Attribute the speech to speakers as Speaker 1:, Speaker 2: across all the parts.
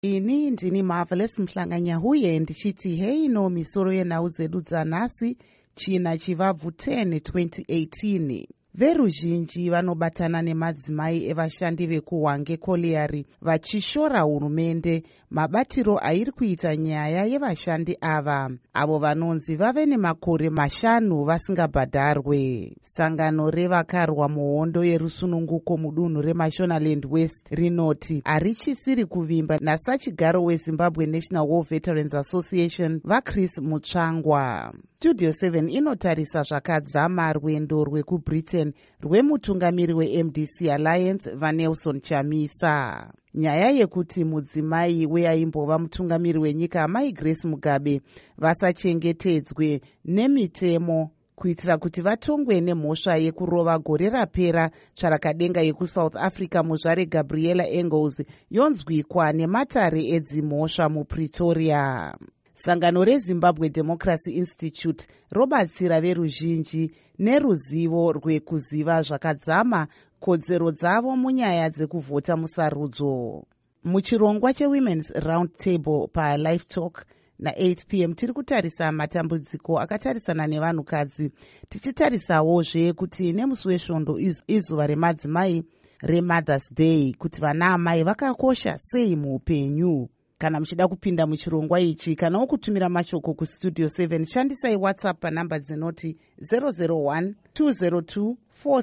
Speaker 1: Ini ndini Marvelous Mhlanganyahuye ndichiti hei no misoro yenhau dzedu dzanhasi china chivabvu 10 2018. Veruzhinji vanobatana nemadzimai evashandi vekuHwange Colliery vachishora hurumende mabatiro airi kuita nyaya yevashandi ava, avo vanonzi vave nemakore 5 vasingabhadharwe. Sangano revakarwa muhondo yerusununguko mudunhu reMashonaland West rinoti harichisiri kuvimba nasachigaro weZimbabwe National War Veterans Association vaChris Mutsvangwa. Studio 7 inotarisa zvakadzama rwendo rwekuBritain rwemutungamiri weMDC Alliance vaNelson Chamisa. Nyaya yekuti mudzimai weaimbova mutungamiri wenyika Mai Grace Mugabe vasachengetedzwe nemitemo kuitira kuti vatongwe nemhosva yekurova gore rapera tsvarakadenga yekuSouth Africa muzvare Gabriella Engels yonzwikwa nematare edzimhosva muPretoria. Sangano reZimbabwe Democracy Institute robatsira veruzhinji neruzivo rwekuziva zvakadzama kodzero dzavo munyaya dzekuvhota musarudzo. Muchirongwa cheWomen's Round Table paLive Talk na8 p.m. tiri kutarisa matambudziko akatarisana nevanhukadzi, tichitarisawozve kuti nemusi wesvondo izuva remadzimai reMothers Day, kuti vana amai vakakosha sei muupenyu. Kana muchida kupinda muchirongwa ichi kanawo kutumira mashoko kustudio 7, shandisai WhatsApp panhamba dzinoti 001 202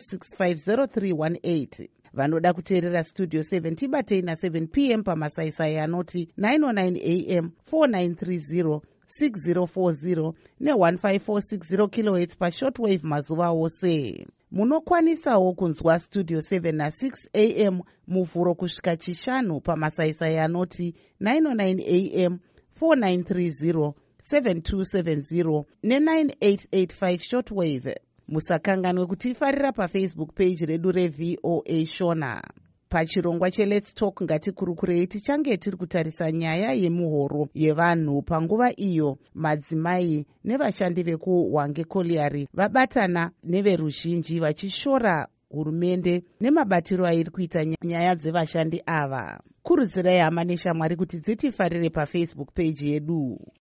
Speaker 1: 4650318. Vanoda kuteerera Studio 7 tibatei na7 p.m. pamasaisai anoti 909 am 4930 6040 ne1546 kHz pashortwave mazuva ose. Munokwanisawo kunzwa Studio 7 na6 am muvhuro kusvika chishanu pamasaisai anoti 909 am 4930 7270 ne9885 shortwave. Musakanganwe kutifarira paFacebook page redu reVOA Shona. Pachirongwa cheLet's Talk ngatikurukurei tichange tiri kutarisa nyaya yemuhoro yevanhu panguva iyo madzimai nevashandi vekuHwange Colliery vabatana neveruzhinji vachishora hurumende nemabatiro airi kuita nyaya dzevashandi ava. Kurudzirai hama neshamwari kuti dzitifarire paFacebook page yedu.